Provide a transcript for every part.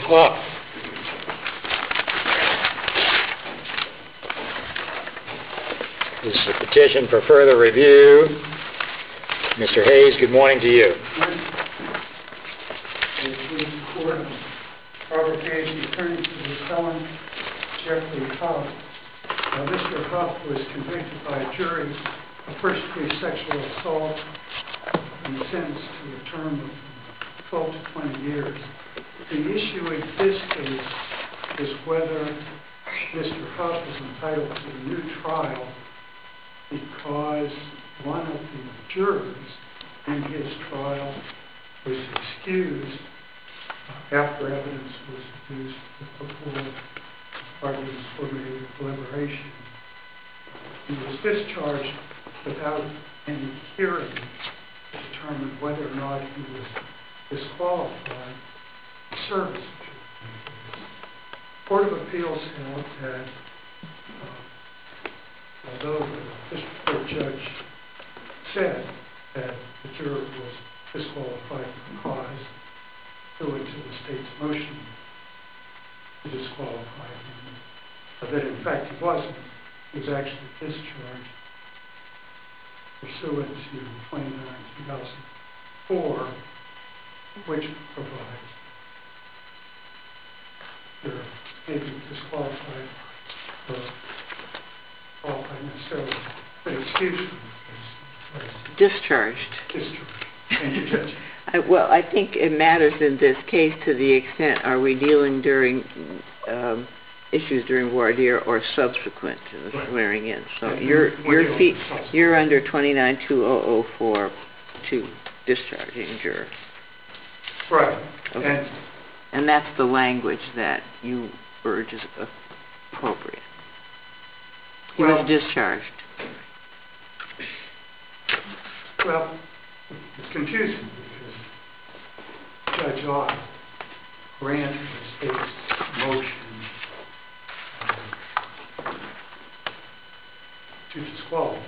Huff. This is a petition for further review. Mr. Hayes, good morning to you. Robert Hayes, the attorney for the appellant, Jeffrey Huff. Mr. Huff was convicted by a jury of first-degree sexual assault and sentenced to a term of 12 to 20 years. The issue in this case is whether Mr. Huff is entitled to a new trial because one of the jurors in his trial was excused after evidence was produced before arguments were made of deliberation. He was discharged without any hearing to determine whether or not he was disqualified for service. The Court of Appeals held that although the district court judge said that the juror was disqualified for cause pursuant to the state's motion to disqualify him, but that in fact he wasn't. He was actually discharged pursuant to 29-2004, which provides you're maybe disqualified for qualified necessarily, but excuse me. Discharged. Discharged. Thank you, Judge. Well, I think it matters in this case to the extent are we dealing during issues during voir dire or subsequent to the swearing in. So you're under 29-2004 to discharging juror. Right. Okay. And that's the language that you urge is appropriate. He was discharged. Well, it's confusing because Judge Ott granted the state's motion to disqualify.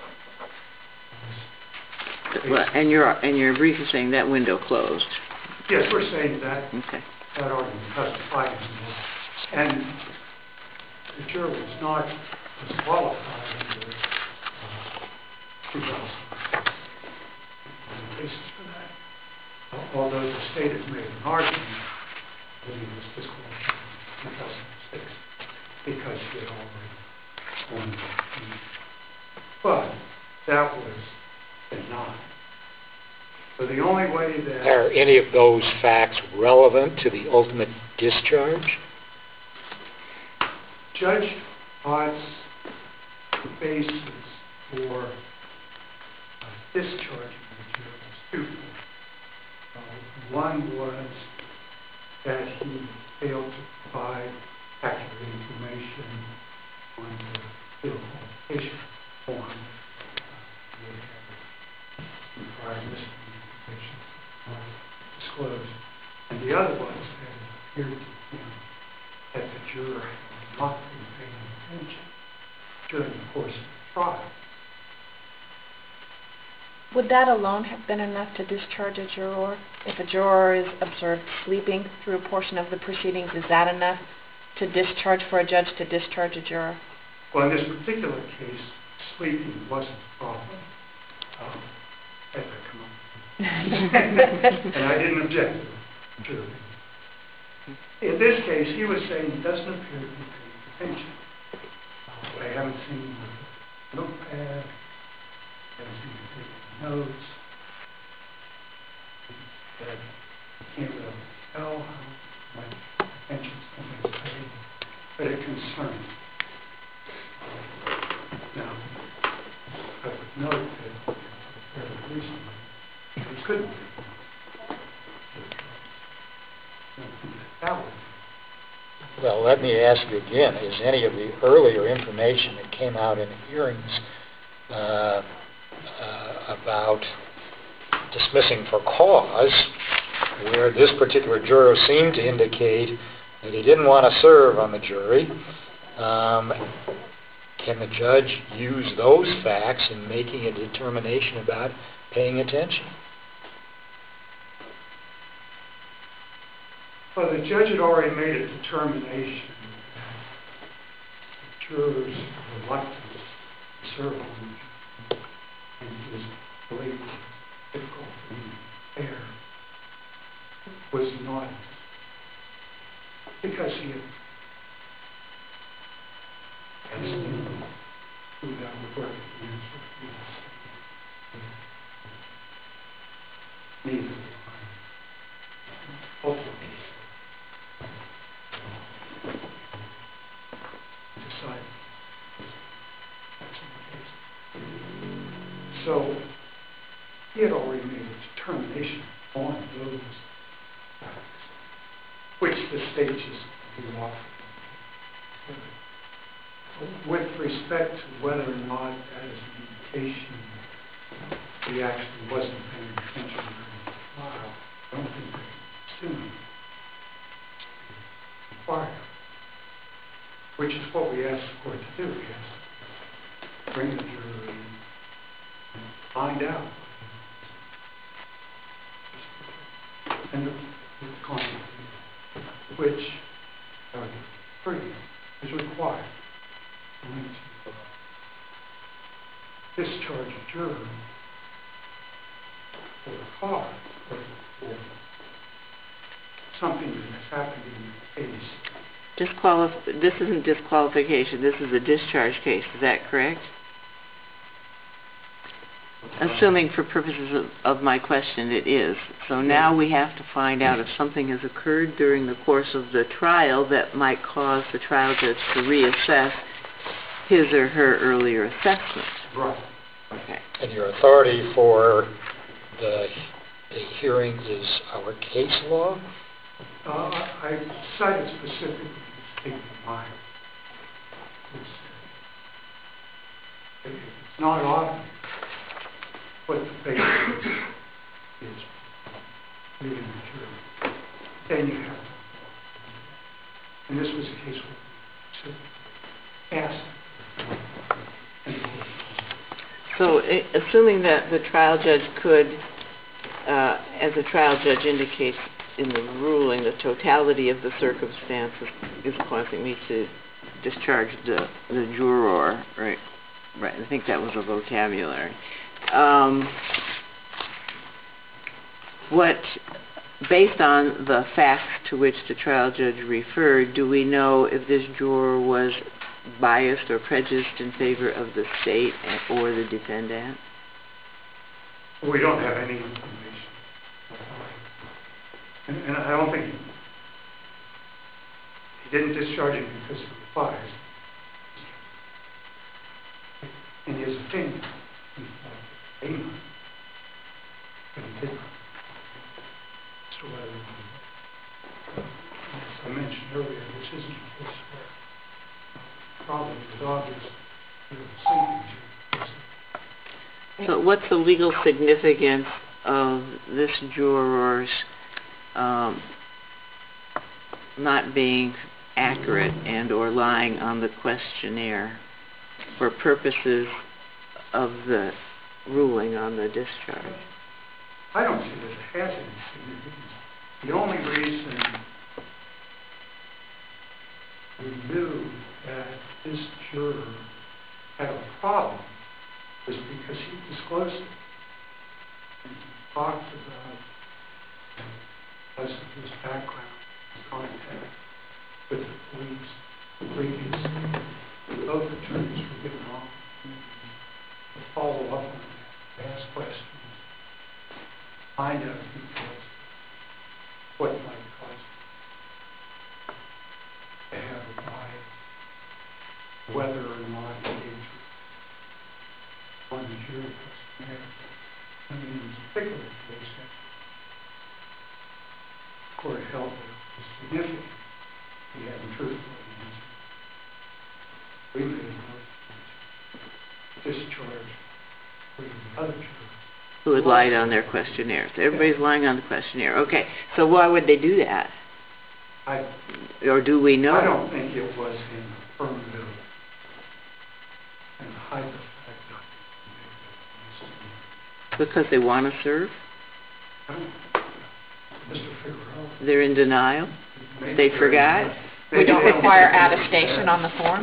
Well, and your brief is saying that window closed. Yes, we're saying that. Okay. That argument testified and the juror was not disqualified under 2006. The basis for that, although the state has made an argument that he was disqualified in 2006 because he had already won the case. But that was denied. So the only way that... Are any of those facts relevant to the ultimate discharge? Judge Ott's basis for discharging the juror was twofold. One was that he failed to provide accurate information on the field qualification form. Prior miscommunication disclosed. And the other was that it appeared to him that the juror had not been paying attention during the course of the trial. Would that alone have been enough to discharge a juror? If a juror is observed sleeping through a portion of the proceedings, is that enough to discharge for a judge to discharge a juror? Well, in this particular case, sleeping wasn't a problem. And I didn't object to it. In this case, he was saying he doesn't appear to be paying attention. I haven't seen him with a notepad. I haven't seen him taking notes. That I can't really tell how much attention somebody's paying, but it concerns me. Now, I would note that fairly recently, he couldn't take notes. Well, let me ask you again, is any of the earlier information that came out in the hearings about dismissing for cause, where this particular juror seemed to indicate that he didn't want to serve on the jury, can the judge use those facts in making a determination about paying attention? Well, the judge had already made a determination that the jurors' reluctance to serve on the jury and his belief that it's difficult for him to bear was not because he had seen who that would work against or against. Neither did I. Ultimately, decided that's the case. So he had already made a determination on those facts, which the state just didn't offer. With respect to whether or not that is an indication that he actually wasn't paying attention during the trial, I don't think that's assuming required, which is what we asked the court to do. We asked to bring the jury in and find out. And the content, which is required to discharge a juror for a cause or for something that has happened in the case. This isn't disqualification, this is a discharge case, is that correct? Assuming for purposes of my question it is. So now we have to find out if something has occurred during the course of the trial that might cause the trial judge to reassess his or her earlier assessment. Right. Okay. And your authority for the hearing is our case law? I cited specifically the state of mind. It's not obvious what the basis is leaving the jury. Then you have to. And this was a case where we asked. So assuming that the trial judge could, as the trial judge indicates in the ruling, the totality of the circumstances is causing me to discharge the juror, right? Right, I think that was a vocabulary. Based on the facts to which the trial judge referred, do we know if this juror was biased or prejudiced in favor of the state or the defendant? We don't have any information. And I don't think he didn't discharge him because he was biased. In his opinion, he thought he might, but he didn't. So as I mentioned earlier, this isn't a case where the problem is obvious. So what's the legal significance of this juror's not being accurate and or lying on the questionnaire for purposes of the ruling on the discharge? I don't see that it has any significance. The only reason we knew that this juror had a problem was because he disclosed it. And he talked about because of his background, his contact with the police previously. Both attorneys were given opportunities to follow up on that, to ask questions, find out details, what might cause to have a bias, whether or not he on the jury questionnaire. I mean, in this particular case, the court held that it was significant. He hadn't truthfully answered. We made a motion to discharge three of the other jurors who had lied on their questionnaires. Everybody's lying on the questionnaire. Okay, so why would they do that? Or do we know? I don't think it was an affirmative and hide the fact that because they want to serve? Mr. Figueroa. They're in denial? They forgot? We don't require attestation on the form?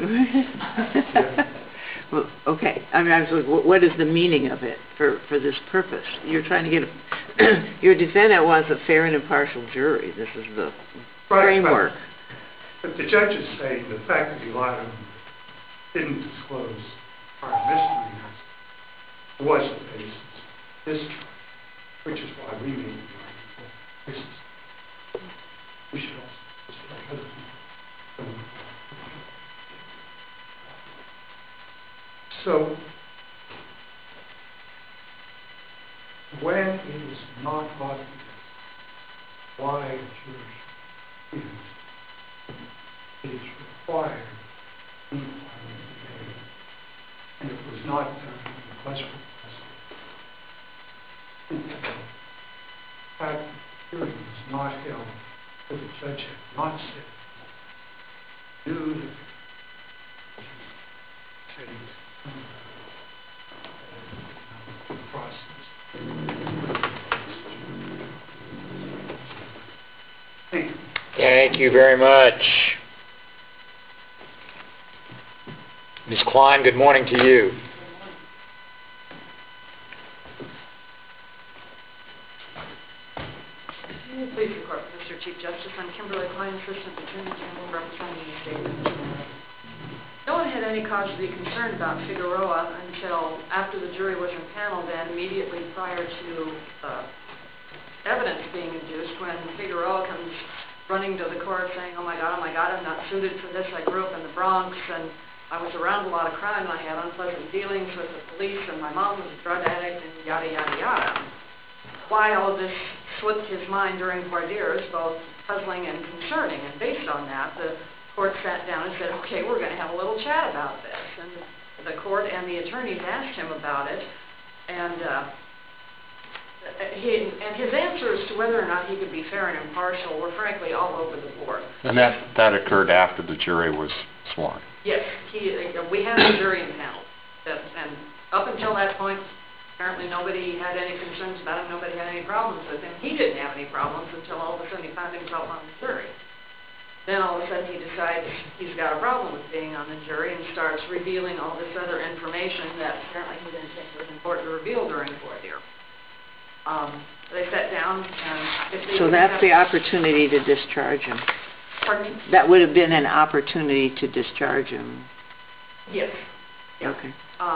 Well, okay, I mean, I was like, what is the meaning of it for this purpose? You're trying to get your defendant wants a fair and impartial jury. This is the framework. But the judge is saying the fact that he lied on didn't disclose prior misdemeanors was the basis of this charge, which is why we made the basis. We should also say other people. So, when it is not obvious why a jury should refuse, it is required inquiry, and it was not done in the request for custody. That hearing was not held, but the judge had not said, knew that said he was the process. Thank you. Thank you very much. Ms. Klein, good morning to you. Please report, Mr. Chief Justice. I'm Kimberly Klein, Assistant Attorney General representing the state of Michigan. No one had any cause to be concerned about Figueroa until after the jury was impaneled and immediately prior to evidence being induced, when Figueroa comes running to the court saying, oh my God, I'm not suited for this. I grew up in the Bronx and I was around a lot of crime. I had unpleasant dealings with the police and my mom was a drug addict and yada, yada, yada. Why all of this slipped his mind during voir dire is both puzzling and concerning. And based on that, the court sat down and said, okay, we're going to have a little chat about this. And the court and the attorneys asked him about it. And his answers to whether or not he could be fair and impartial were frankly all over the board. And that occurred after the jury was sworn? Yes. We had the jury impaneled. And up until that point, apparently nobody had any concerns about him. Nobody had any problems with him. He didn't have any problems until all of a sudden he found himself on the jury. Then all of a sudden he decides he's got a problem with being on the jury and starts revealing all this other information that apparently he didn't think was important to reveal during voir dire. They sat down and... So that's the opportunity to discharge him. Pardon me? That would have been an opportunity to discharge him. Yes. Okay.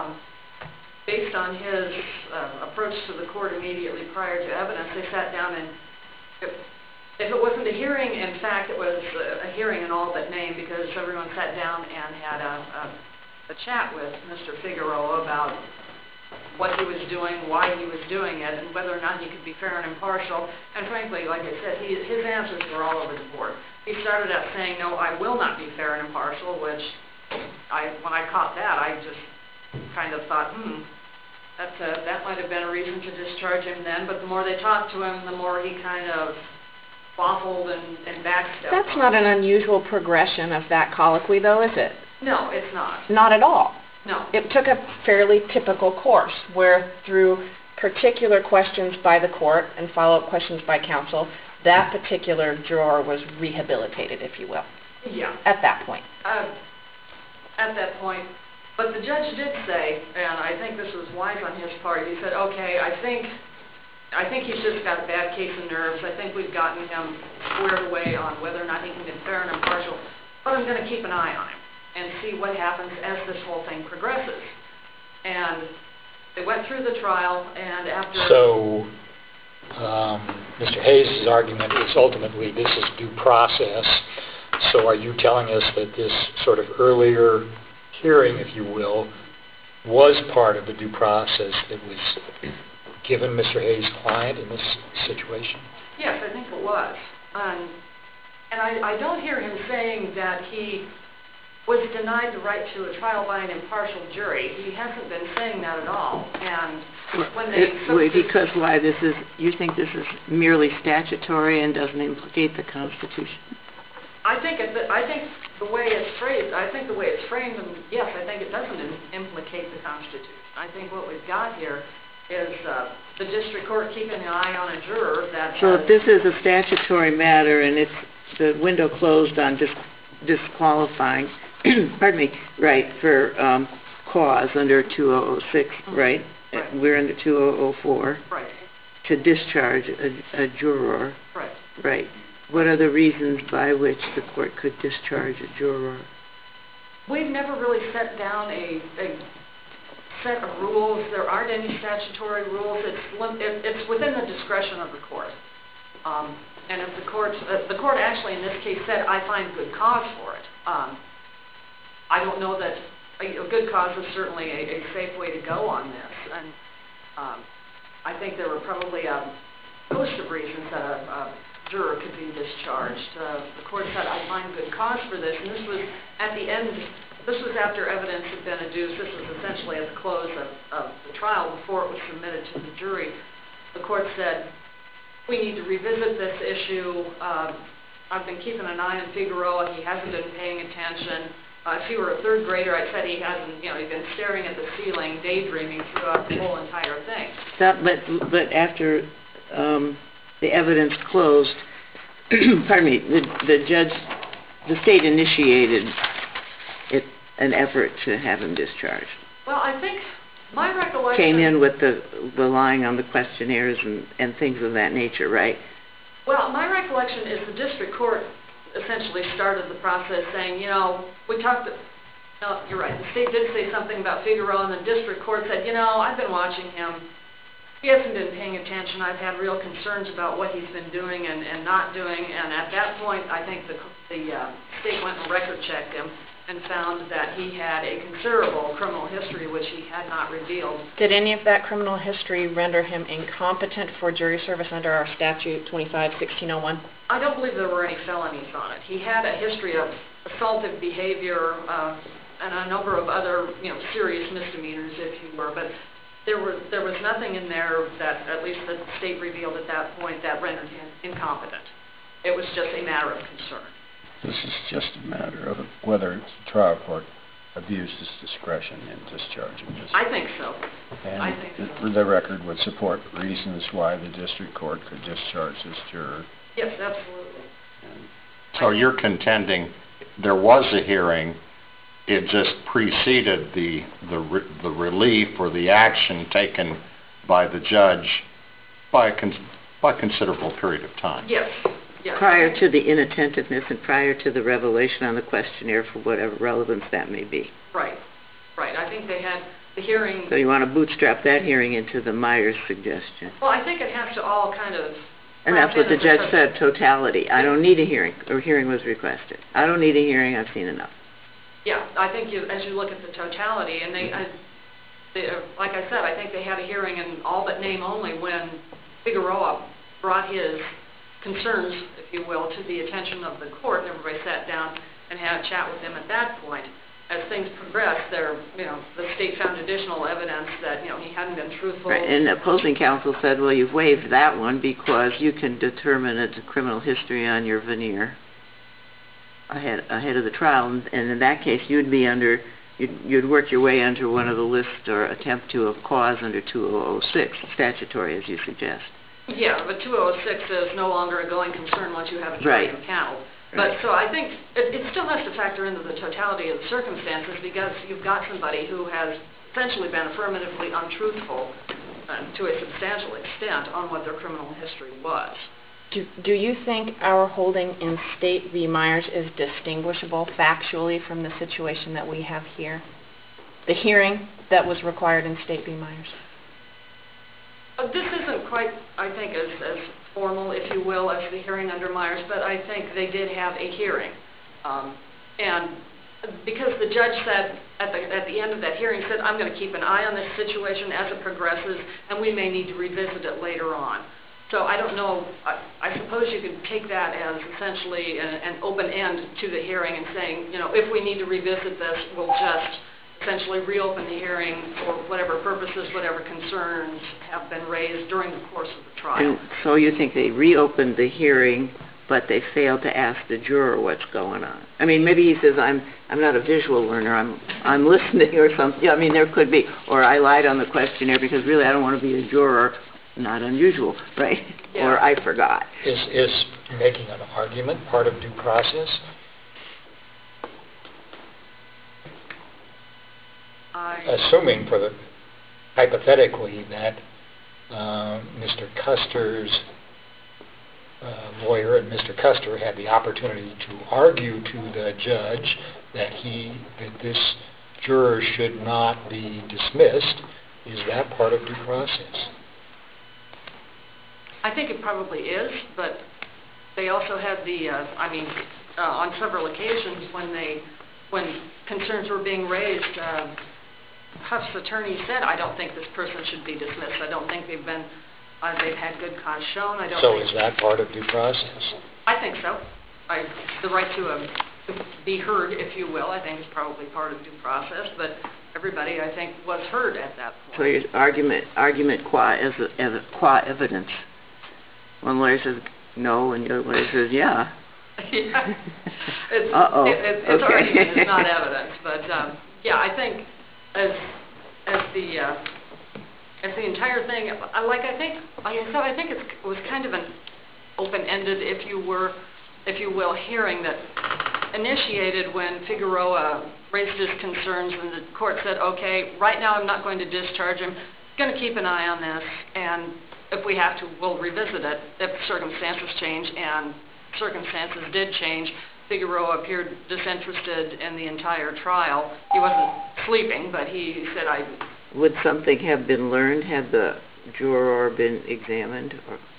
Based on his approach to the court immediately prior to evidence, they sat down and... If it wasn't a hearing, in fact, it was a hearing in all but name, because everyone sat down and had a chat with Mr. Figueroa about what he was doing, why he was doing it, and whether or not he could be fair and impartial. And frankly, like I said, his answers were all over the board. He started out saying, no, I will not be fair and impartial, which when I caught that, I just kind of thought, that might have been a reason to discharge him then. But the more they talked to him, the more he kind of waffled and backstepped. That's not an unusual progression of that colloquy, though, is it? No, it's not. Not at all. No. It took a fairly typical course, where through particular questions by the court and follow-up questions by counsel, that particular juror was rehabilitated, if you will. Yeah. At that point. At that point. But the judge did say, and I think this was wise on his part, he said, okay, I think he's just got a bad case of nerves. I think we've gotten him squared away on whether or not he can be fair and impartial. But I'm going to keep an eye on him and see what happens as this whole thing progresses. And they went through the trial, and after... So, Mr. Hayes' argument is ultimately this is due process. So are you telling us that this sort of earlier hearing, if you will, was part of the due process that was given Mr. Hayes' client in this situation? Yes, I think it was. And I don't hear him saying that he was denied the right to a trial by an impartial jury. He hasn't been saying that at all. And when they... Because why? You think this is merely statutory and doesn't implicate the Constitution? I think the way it's phrased, and yes, I think it doesn't implicate the Constitution. I think what we've got here is the district court keeping an eye on a juror that So if this is a statutory matter and it's the window closed on disqualifying, pardon me, right, for cause under 2006, right? Right. We're under 2004. Right. To discharge a juror. Right. Right. What are the reasons by which the court could discharge a juror? We've never really set down a set of rules. There aren't any statutory rules. It's within the discretion of the court. And if the court actually in this case said, I find good cause for it. I don't know that a good cause is certainly a safe way to go on this. And I think there were probably a host of reasons that a juror could be discharged. The court said, I find good cause for this. And this was at the end, this was after evidence had been adduced. This was essentially at the close of the trial before it was submitted to the jury. The court said, we need to revisit this issue. I've been keeping an eye on Figueroa. He hasn't been paying attention. If he were a third grader, I said he hasn't, he's been staring at the ceiling, daydreaming throughout the whole entire thing. But after the evidence closed, pardon me, the state initiated an effort to have him discharged. Well, I think my recollection... Came in with the lying on the questionnaires and things of that nature, right? Well, my recollection is the district court essentially started the process saying, we talked... No, you're right. The state did say something about Figueroa, and the district court said, I've been watching him. He hasn't been paying attention. I've had real concerns about what he's been doing and not doing. And at that point, I think the state went and record checked him and found that he had a considerable criminal history, which he had not revealed. Did any of that criminal history render him incompetent for jury service under our statute 25-1601? I don't believe there were any felonies on it. He had a history of assaultive behavior and a number of other, serious misdemeanors, if you were. But there was nothing in there that, at least the state revealed at that point, that rendered him incompetent. It was just a matter of concern. This is just a matter of whether the trial court abused its discretion in discharging this. I think so. And I think so. The record would support reasons why the district court could discharge this juror. Yes, absolutely. So you're contending there was a hearing, it just preceded the relief or the action taken by the judge by a considerable period of time? Yes. Yes. Prior to the inattentiveness and prior to the revelation on the questionnaire for whatever relevance that may be. Right. Right. I think they had the hearing... So you want to bootstrap that hearing into the Myers suggestion. Well, I think it has to all kind of... And that's what the judge said, totality. I don't need a hearing, or hearing was requested. I don't need a hearing, I've seen enough. Yeah, I think as you look at the totality, and they, like I said, I think they had a hearing in all but name only when Figueroa brought his concerns, if you will, to the attention of the court. Everybody sat down and had a chat with him at that point. As things progressed, the state found additional evidence that, he hadn't been truthful. Right, and the opposing counsel said, well, you've waived that one because you can determine it's a criminal history on your veneer ahead of the trial, and in that case, you'd work your way under one of the list or attempt to of cause under 2006, statutory, as you suggest. Yeah, but 2006 is no longer a going concern once you have a jury impaneled. But so I think it still has to factor into the totality of the circumstances because you've got somebody who has essentially been affirmatively untruthful to a substantial extent on what their criminal history was. Do you think our holding in State v. Myers is distinguishable factually from the situation that we have here? The hearing that was required in State v. Myers? This isn't quite, I think, as formal, if you will, as the hearing under Myers, but I think they did have a hearing. And because the judge said, at the end of that hearing, said, I'm going to keep an eye on this situation as it progresses, and we may need to revisit it later on. So I don't know, I suppose you could take that as essentially an open end to the hearing and saying, if we need to revisit this, we'll just essentially reopen the hearing for whatever purposes, whatever concerns have been raised during the course of the trial. And so you think they reopened the hearing, but they failed to ask the juror what's going on? I mean, maybe he says, I'm not a visual learner, I'm listening or something. Yeah, I mean, there could be, or I lied on the questionnaire because really I don't want to be a juror. Not unusual, right? Yeah. Or I forgot. Is making an argument part of due process? Assuming, hypothetically, that Mr. Custer's lawyer and Mr. Custer had the opportunity to argue to the judge that this juror should not be dismissed, is that part of due process? I think it probably is, but they also had on several occasions when concerns were being raised, Huff's attorney said, I don't think this person should be dismissed. I don't think they've had good cause shown. Is that part of due process? I think so. The right to be heard, if you will, I think is probably part of due process, but everybody, I think, was heard at that point. So your argument qua evidence. One lawyer says no, and the other lawyer says yeah. Yeah. It's okay. argument, it's not evidence, but yeah, I think as the entire thing, I think it was kind of an open-ended, if you will, hearing that initiated when Figueroa raised his concerns, and the court said, okay, right now I'm not going to discharge him, going to keep an eye on this, and if we have to, we'll revisit it if circumstances change, and circumstances did change. Figueroa appeared disinterested in the entire trial. He wasn't sleeping, but he said, Would something have been learned had the juror been examined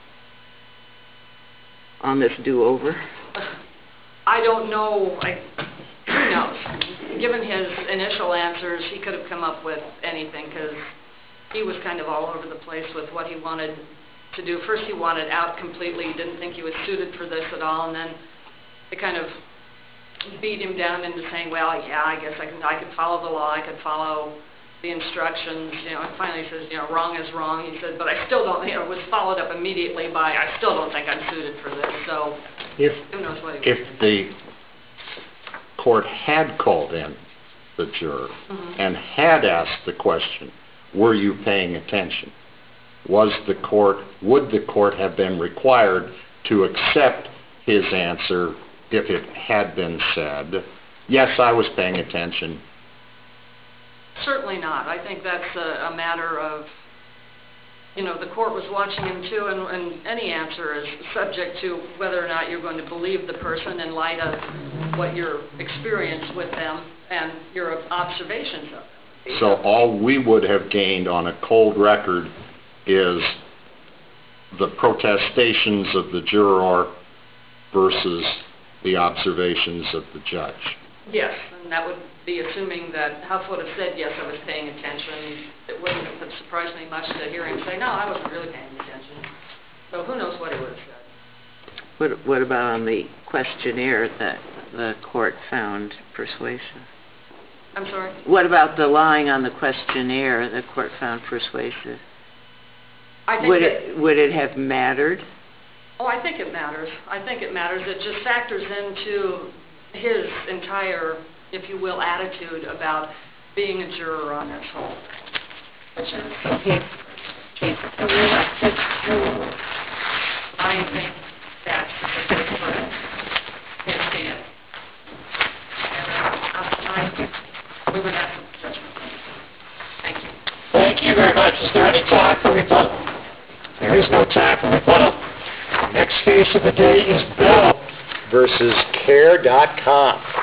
on this do-over? I don't know. Who knows? Given his initial answers, he could have come up with anything, because he was kind of all over the place with what he wanted to do. First, he wanted out completely. He didn't think he was suited for this at all, and then they kind of beat him down into saying, well, yeah, I guess I could follow the law, I could follow the instructions, and finally he says, wrong is wrong. He said, but I still don't, it was followed up immediately by, I still don't think I'm suited for this, so who knows what he was If the court had called in the juror and had asked the question, were you paying attention? Would the court have been required to accept his answer if it had been said, yes, I was paying attention? Certainly not. I think that's a matter of, the court was watching him too, and any answer is subject to whether or not you're going to believe the person in light of what your experience with them and your observations of them. So all we would have gained on a cold record is the protestations of the juror versus the observations of the judge. Yes, and that would be assuming that Huff would have said, yes, I was paying attention. It wouldn't have surprised me much to hear him say, no, I wasn't really paying attention. So who knows what he would have said. What about on the questionnaire that the court found persuasive? I'm sorry? What about the lying on the questionnaire the court found persuasive? Would it have mattered? Oh, I think it matters. I think it matters. It just factors into his entire, if you will, attitude about being a juror on this whole thing. Which is, I think that's the big difference. We would have some judgment. Thank you. Thank you very much. Is there any time for rebuttal? There is no time for rebuttal. Next case of the day is Bell versus Care.com.